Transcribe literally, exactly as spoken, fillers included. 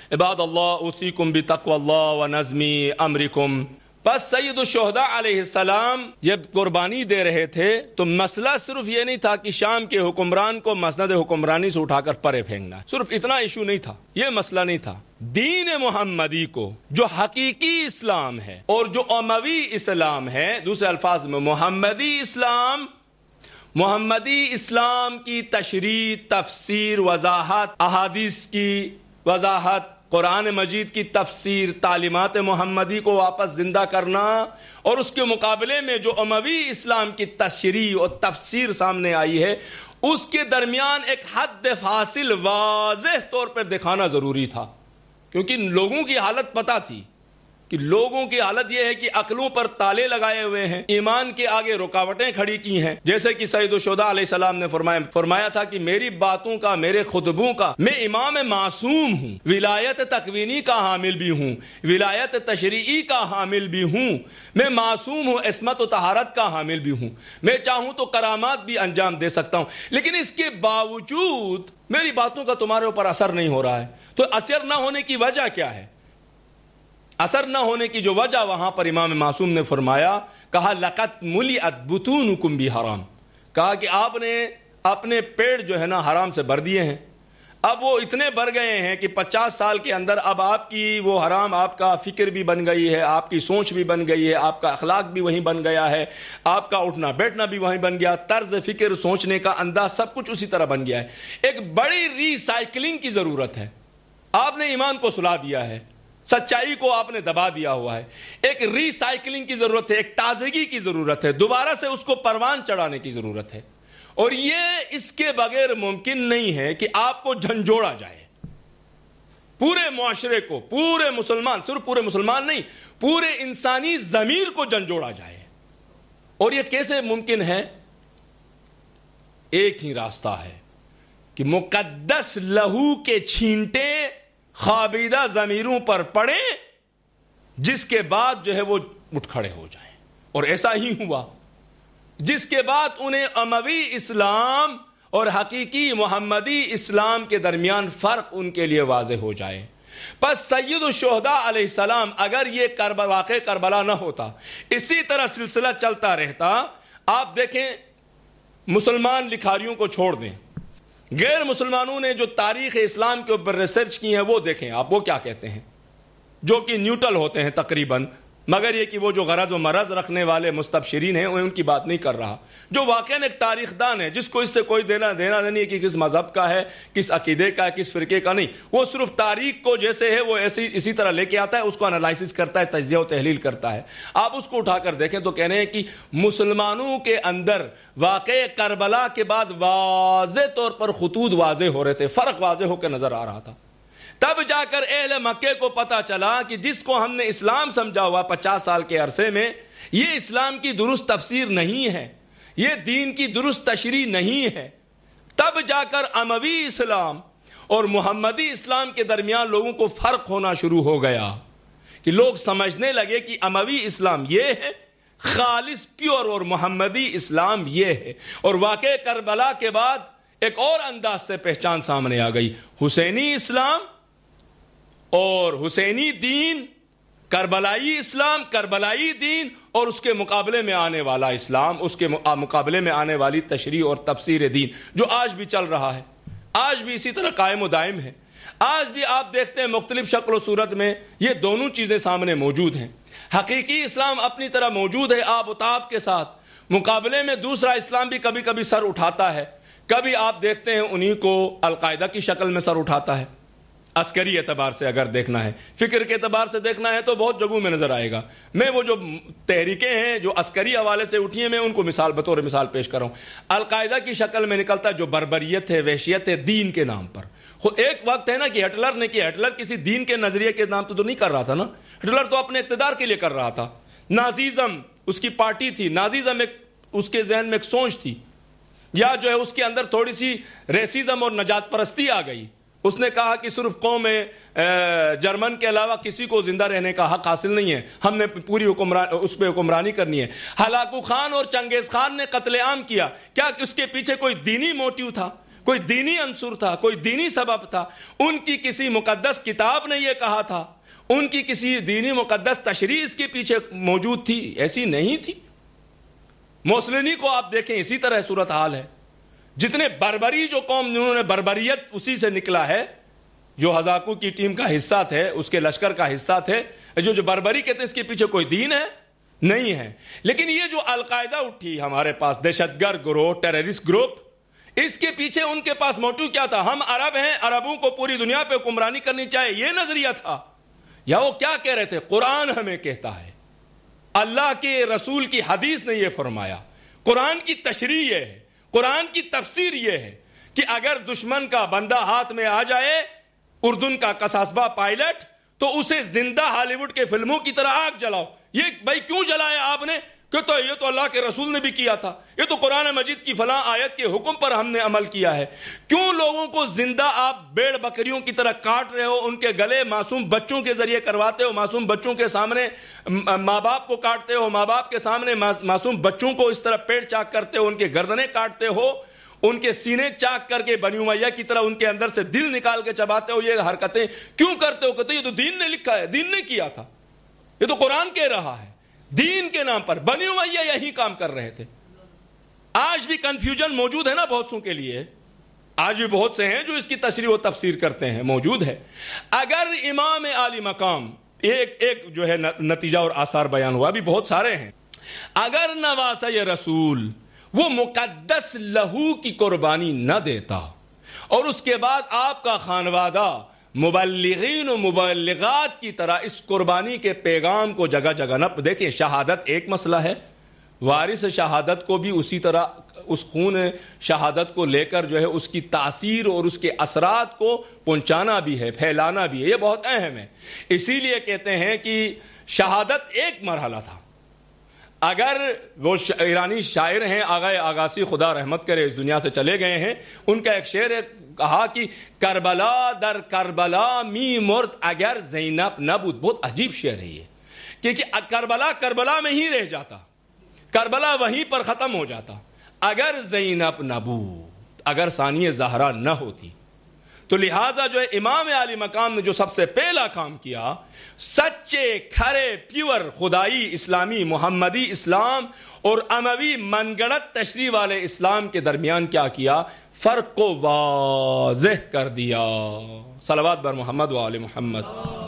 عباد اللہ اوصیکم بتقوی اللہ و نظمی امرکم۔ بس سید الشہداء علیہ السلام جب قربانی دے رہے تھے تو مسئلہ صرف یہ نہیں تھا کہ شام کے حکمران کو مسند حکمرانی سے اٹھا کر پرے پھینکنا، صرف اتنا ایشو نہیں تھا، یہ مسئلہ نہیں تھا۔ دین محمدی کو جو حقیقی اسلام ہے اور جو اموی اسلام ہے، دوسرے الفاظ میں محمدی اسلام، محمدی اسلام کی تشریح، تفسیر، وضاحت، احادیث کی وضاحت، قرآن مجید کی تفسیر، تعلیمات محمدی کو واپس زندہ کرنا، اور اس کے مقابلے میں جو اموی اسلام کی تشریح اور تفسیر سامنے آئی ہے، اس کے درمیان ایک حد فاصل واضح طور پر دکھانا ضروری تھا، کیونکہ لوگوں کی حالت پتہ تھی کہ لوگوں کی حالت یہ ہے کہ عقلوں پر تالے لگائے ہوئے ہیں، ایمان کے آگے رکاوٹیں کھڑی کی ہیں، جیسے کہ سید الشہداء علیہ السلام نے فرمایا فرمایا تھا کہ میری باتوں کا، میرے خطبوں کا میں امام معصوم ہوں، ولایت تکوینی کا حامل بھی ہوں، ولایت تشریعی کا حامل بھی ہوں، میں معصوم ہوں، عصمت و طہارت کا حامل بھی ہوں، میں چاہوں تو کرامات بھی انجام دے سکتا ہوں، لیکن اس کے باوجود میری باتوں کا تمہارے اوپر اثر نہیں ہو رہا ہے۔ تو اثر نہ ہونے کی وجہ کیا ہے؟ اثر نہ ہونے کی جو وجہ وہاں پر امام معصوم نے فرمایا، کہا لقد ملئت بطونکم بحرام، کہا کہ آپ نے اپنے پیٹ جو ہے نا حرام سے بھر دیے ہیں، اب وہ اتنے بھر گئے ہیں کہ پچاس سال کے اندر اب آپ کی وہ حرام، آپ کا فکر بھی بن گئی ہے، آپ کی سوچ بھی بن گئی ہے، آپ کا اخلاق بھی وہیں بن گیا ہے، آپ کا اٹھنا بیٹھنا بھی وہیں بن گیا، طرز فکر، سوچنے کا انداز، سب کچھ اسی طرح بن گیا ہے۔ ایک بڑی ری سائیکلنگ کی ضرورت ہے۔ آپ نے ایمان کو سلا دیا ہے، سچائی کو آپ نے دبا دیا ہوا ہے، ایک ری سائیکلنگ کی ضرورت ہے، ایک تازگی کی ضرورت ہے، دوبارہ سے اس کو پروان چڑھانے کی ضرورت ہے، اور یہ اس کے بغیر ممکن نہیں ہے کہ آپ کو جھنجھوڑا جائے، پورے معاشرے کو، پورے مسلمان، صرف پورے مسلمان نہیں، پورے انسانی ضمیر کو جھنجھوڑا جائے۔ اور یہ کیسے ممکن ہے؟ ایک ہی راستہ ہے کہ مقدس لہو کے چھینٹے خوابیدہ ضمیروں پر پڑے، جس کے بعد جو ہے وہ اٹھ کھڑے ہو جائیں، اور ایسا ہی ہوا، جس کے بعد انہیں اموی اسلام اور حقیقی محمدی اسلام کے درمیان فرق ان کے لیے واضح ہو جائے۔ پس سید الشہداء علیہ السلام اگر یہ کربلا واقع کربلا نہ ہوتا، اسی طرح سلسلہ چلتا رہتا، آپ دیکھیں مسلمان لکھاریوں کو چھوڑ دیں، غیر مسلمانوں نے جو تاریخ اسلام کے اوپر ریسرچ کی ہیں وہ دیکھیں آپ، وہ کیا کہتے ہیں، جو کہ نیوٹرل ہوتے ہیں تقریباً، مگر یہ کہ وہ جو غرض و مرض رکھنے والے مستبشرین ہیں ان کی بات نہیں کر رہا، جو واقعاً ایک تاریخ دان ہے جس کو اس سے کوئی دینا دینا نہیں ہے کہ کس مذہب کا ہے، کس عقیدے کا ہے، کس فرقے کا نہیں، وہ صرف تاریخ کو جیسے ہے وہ ایسی اسی طرح لے کے آتا ہے، اس کو انالائسس کرتا ہے، تجزیہ و تحلیل کرتا ہے۔ آپ اس کو اٹھا کر دیکھیں تو کہہ رہے ہیں کہ مسلمانوں کے اندر واقع کربلا کے بعد واضح طور پر خطوط واضح ہو رہے تھے، فرق واضح ہو کے نظر آ رہا تھا۔ تب جا کر اہل مکے کو پتا چلا کہ جس کو ہم نے اسلام سمجھا ہوا پچاس سال کے عرصے میں، یہ اسلام کی درست تفسیر نہیں ہے، یہ دین کی درست تشریح نہیں ہے۔ تب جا کر اموی اسلام اور محمدی اسلام کے درمیان لوگوں کو فرق ہونا شروع ہو گیا، کہ لوگ سمجھنے لگے کہ اموی اسلام یہ ہے، خالص پیور، اور محمدی اسلام یہ ہے۔ اور واقع کربلا کے بعد ایک اور انداز سے پہچان سامنے آ گئی، حسینی اسلام اور حسینی دین، کربلائی اسلام، کربلائی دین، اور اس کے مقابلے میں آنے والا اسلام، اس کے مقابلے میں آنے والی تشریح اور تفسیر دین، جو آج بھی چل رہا ہے، آج بھی اسی طرح قائم و دائم ہے۔ آج بھی آپ دیکھتے ہیں مختلف شکل و صورت میں یہ دونوں چیزیں سامنے موجود ہیں۔ حقیقی اسلام اپنی طرح موجود ہے آب و تاب کے ساتھ، مقابلے میں دوسرا اسلام بھی کبھی کبھی سر اٹھاتا ہے، کبھی آپ دیکھتے ہیں انہی کو القاعدہ کی شکل میں سر اٹھاتا ہے۔ عسکری اعتبار سے اگر دیکھنا ہے، فکر کے اعتبار سے دیکھنا ہے تو بہت جگہوں میں نظر آئے گا۔ میں وہ جو تحریکیں ہیں جو عسکری حوالے سے اٹھی ہیں، میں ان کو مثال بطور مثال پیش کر رہا ہوں۔ القاعدہ کی شکل میں نکلتا جو بربریت ہے، وحشیت ہے، دین کے نام پر۔ خود ایک وقت ہے نا کہ ہٹلر نے کیا، ہٹلر کسی دین کے نظریے کے نام تو, تو نہیں کر رہا تھا نا، ہٹلر تو اپنے اقتدار کے لیے کر رہا تھا۔ نازیزم اس کی پارٹی تھی، نازیزم ایک اس کے ذہن میں ایک سوچ تھی، یا جو ہے اس کے اندر تھوڑی سی ریسیزم اور نجات پرستی آ گئی۔ اس نے کہا کہ صرف قوم جرمن کے علاوہ کسی کو زندہ رہنے کا حق حاصل نہیں ہے، ہم نے پوری حکمران اس پہ حکمرانی کرنی ہے۔ ہلاکو خان اور چنگیز خان نے قتل عام کیا، کیا اس کے پیچھے کوئی دینی موٹیو تھا، کوئی دینی عنصر تھا، کوئی دینی سبب تھا، ان کی کسی مقدس کتاب نے یہ کہا تھا، ان کی کسی دینی مقدس تشریح اس کے پیچھے موجود تھی؟ ایسی نہیں تھی۔ موسولینی کو آپ دیکھیں، اسی طرح صورتحال ہے۔ جتنے بربری جو قوم جنہوں نے بربریت اسی سے نکلا ہے، جو ہزاکو کی ٹیم کا حصہ تھے، اس کے لشکر کا حصہ تھے، جو جو بربری کہتے ہیں، اس کے پیچھے کوئی دین ہے؟ نہیں ہے۔ لیکن یہ جو القاعدہ اٹھی ہمارے پاس، دہشت گرد گروہ، ٹیررسٹ گروپ، اس کے پیچھے ان کے پاس موٹیو کیا تھا؟ ہم عرب ہیں، عربوں کو پوری دنیا پہ حکمرانی کرنی چاہیے، یہ نظریہ تھا؟ یا وہ کیا کہہ رہے تھے؟ قرآن ہمیں کہتا ہے، اللہ کے رسول کی حدیث نے یہ فرمایا، قرآن کی تشریح یہ ہے، قرآن کی تفسیر یہ ہے کہ اگر دشمن کا بندہ ہاتھ میں آ جائے، اردن کا قصاصبہ پائلٹ، تو اسے زندہ ہالی ووڈ کے فلموں کی طرح آگ جلاؤ۔ یہ بھائی کیوں جلایا آپ نے؟ کہ تو یہ تو اللہ کے رسول نے بھی کیا تھا، یہ تو قرآن مجید کی فلاں آیت کے حکم پر ہم نے عمل کیا ہے۔ کیوں لوگوں کو زندہ آپ بیڑ بکریوں کی طرح کاٹ رہے ہو، ان کے گلے معصوم بچوں کے ذریعے کرواتے ہو، معصوم بچوں کے سامنے ماں باپ کو کاٹتے ہو، ماں باپ کے سامنے معصوم بچوں کو اس طرح پیٹ چاک کرتے ہو، ان کے گردنیں کاٹتے ہو، ان کے سینے چاک کر کے بنی امیہ کی طرح ان کے اندر سے دل نکال کے چباتے ہو؟ یہ حرکتیں کیوں کرتے ہو؟ کہتے یہ تو دین نے لکھا ہے، دین نے کیا تھا، یہ تو قرآن کہہ رہا ہے۔ دین کے نام پر بنی امیہ یہی کام کر رہے تھے۔ آج بھی کنفیوژن موجود ہے نا بہت سو کے لیے، آج بھی بہت سے ہیں جو اس کی تشریح و تفسیر کرتے ہیں، موجود ہے۔ اگر امام عالی مقام، ایک ایک جو ہے نتیجہ اور آثار بیان ہوا، بھی بہت سارے ہیں، اگر نواسہ رسول وہ مقدس لہو کی قربانی نہ دیتا، اور اس کے بعد آپ کا خانوادہ مبلغین و مبلغات کی طرح اس قربانی کے پیغام کو جگہ جگہ نہ دیکھیں، شہادت ایک مسئلہ ہے، وارث شہادت کو بھی اسی طرح اس خون شہادت کو لے کر جو ہے اس کی تاثیر اور اس کے اثرات کو پہنچانا بھی ہے، پھیلانا بھی ہے، یہ بہت اہم ہے۔ اسی لیے کہتے ہیں کہ شہادت ایک مرحلہ تھا۔ اگر وہ ایرانی شاعر ہیں آغا آغاسی، خدا رحمت کرے، اس دنیا سے چلے گئے ہیں، ان کا ایک شعر ہے، کہا کہ کربلا در کربلا می مرد اگر زینب نبود۔ بہت عجیب شعر ہے یہ، کیونکہ کربلا کربلا میں ہی رہ جاتا، کربلا وہیں پر ختم ہو جاتا، اگر زینب نبود، اگر ثانیہ زہرا نہ ہوتی۔ تو لہٰذا جو ہے امام عالی مقام نے جو سب سے پہلا کام کیا، سچے کھرے پیور خدائی اسلامی محمدی اسلام اور اموی من گڑت تشریح والے اسلام کے درمیان کیا کیا؟ فرق کو واضح کر دیا۔ صلوات بر محمد و آل محمد۔